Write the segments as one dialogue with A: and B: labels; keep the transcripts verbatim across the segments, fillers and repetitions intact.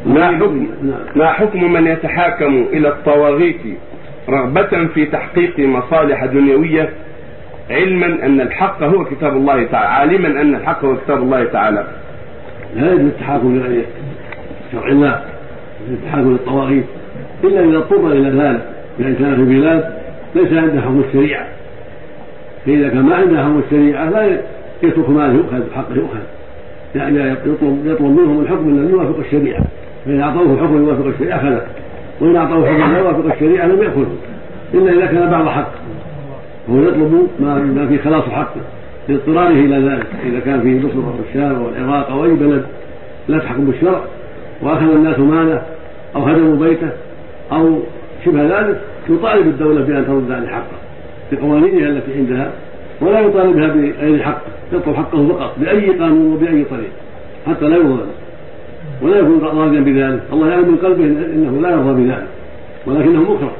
A: ما حكم ما حكم من يتحاكم إلى الطواغيت رغبة في تحقيق مصالح دنيوية، علما أن الحق هو كتاب الله تعالى عالما أن الحق هو كتاب الله تعالى؟
B: لا يجوز التحاكم لغير شرع الله، التحاكم للطواغيت إلا إذا اضطر إلى ذلك، بأن كان في بلاد ليس عندها حكم الشريعة، فإذا كان ما عندها حكم الشريعة لا يترك ماله يؤخذ حقه يؤخذ، يعني يطلب, يطلب منهم الحكم الذي يوافق الشريعة، فإن أعطوه الحكم يوافق الشريعة أخذه، وإن أعطوه الحكم لا يوافق الشريعة لم يأخذه إلا إذا كان بعض حقه، هو يطلب ما في خلاص حقه لاضطراره إلى ذلك. إذا كان في مصر أو الشام أو العراق أو أي بلد لا تحكم بالشرع وأخذ الناس ماله أو هدموا بيته أو شبه ذلك، يطالب الدولة بأن ترد عليه حقه بقوانينها التي عندها، ولا يطالب بها بغير حقه، يطلب حقه فقط بأي قانون وبأي طريق حتى لا يظلم ولا يكون راضيا بذلك. الله يعلم من قلبه إنه لا يرضى بذلك ولكنه مكره.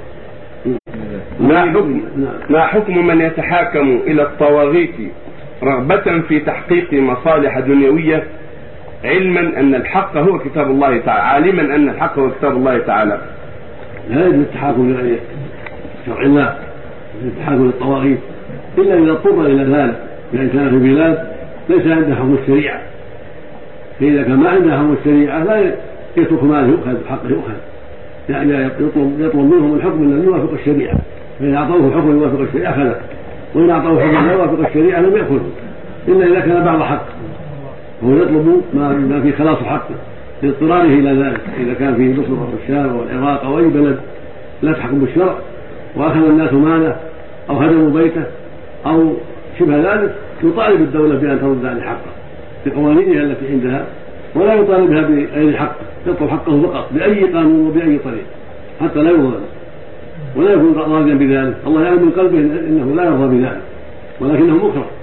A: ما حكم ما حكم من يتحاكم إلى الطواغيت رغبة في تحقيق مصالح دنيوية، علما أن الحق هو كتاب الله تعالى عالما أن الحق هو كتاب الله تعالى؟
B: لا يجوز التحاكم لغير شرع الله، التحاكم للطواغيت إلا إذا اضطر إلى ذلك، بأن كان في بلاد ليس عندها حكم الشريعة، فإذا كان ما عندها حكم الشريعة لا يترك ماله يؤخذ حقه يؤخذ، يعني يطلب, يطلب منهم الحكم الذي يوافق الشريعة، فإن أعطوه الحكم يوافق الشريعة أخذه، وإن أعطوه الحكم لا يوافق الشريعة لم يأخذه إلا إذا كان بعض حقه، هو يطلب ما في خلاص حقه لاضطراره إلى ذلك. إذا كان في مصر أو الشام أو العراق أو أي بلد لا تحكم بالشرع وأخذ الناس ماله أو هدموا بيته أو شبه ذلك، يطالب الدولة بأن ترد عليه حقه بقوانينها التي عندها، ولا يطالب بها بغير حقه، يطلب حقه فقط بأي قانون وبأي طريق حتى لا يظلم ولا يكون راضيا بذلك. الله يعلم من قلبه إنه لا يرضى بذلك ولكنه مكره.